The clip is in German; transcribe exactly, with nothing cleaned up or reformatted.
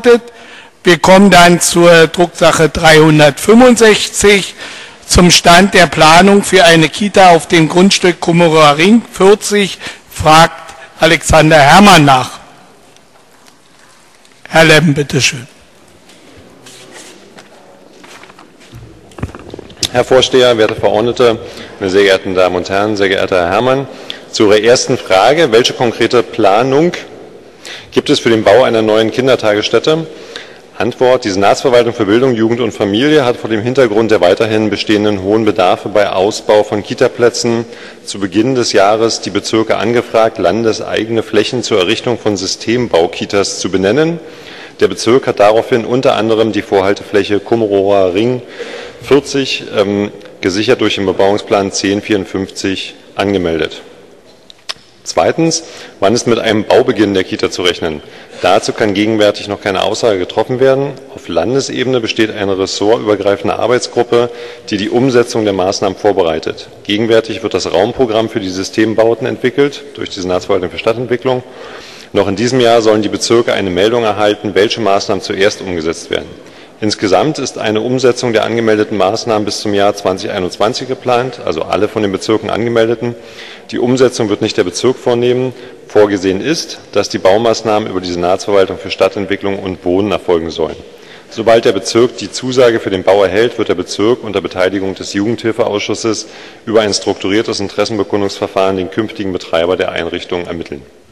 beantwortet. Wir kommen dann zur Drucksache dreihundertfünfundsechzig zum Stand der Planung für eine Kita auf dem Grundstück Kummerer Ring vierzig, fragt Alexander Herrmann nach. Herr Leppen, bitteschön. Herr Vorsteher, werte Verordnete, meine sehr geehrten Damen und Herren, sehr geehrter Herr Herrmann, zu Ihrer ersten Frage: Welche konkrete Planung gibt es für den Bau einer neuen Kindertagesstätte? Antwort: Die Senatsverwaltung für Bildung, Jugend und Familie hat vor dem Hintergrund der weiterhin bestehenden hohen Bedarfe bei Ausbau von Kitaplätzen zu Beginn des Jahres die Bezirke angefragt, landeseigene Flächen zur Errichtung von Systembaukitas zu benennen. Der Bezirk hat daraufhin unter anderem die Vorhaltefläche Kummerower Ring vierzig, ähm, gesichert durch den Bebauungsplan zehn vierundfünfzig, angemeldet. Zweitens, wann ist mit einem Baubeginn der Kita zu rechnen? Dazu kann gegenwärtig noch keine Aussage getroffen werden. Auf Landesebene besteht eine ressortübergreifende Arbeitsgruppe, die die Umsetzung der Maßnahmen vorbereitet. Gegenwärtig wird das Raumprogramm für die Systembauten entwickelt durch die Senatsverwaltung für Stadtentwicklung. Noch in diesem Jahr sollen die Bezirke eine Meldung erhalten, welche Maßnahmen zuerst umgesetzt werden. Insgesamt ist eine Umsetzung der angemeldeten Maßnahmen bis zum Jahr zweitausendeinundzwanzig geplant, also alle von den Bezirken angemeldeten. Die Umsetzung wird nicht der Bezirk vornehmen. Vorgesehen ist, dass die Baumaßnahmen über die Senatsverwaltung für Stadtentwicklung und Wohnen erfolgen sollen. Sobald der Bezirk die Zusage für den Bau erhält, wird der Bezirk unter Beteiligung des Jugendhilfeausschusses über ein strukturiertes Interessenbekundungsverfahren den künftigen Betreiber der Einrichtung ermitteln.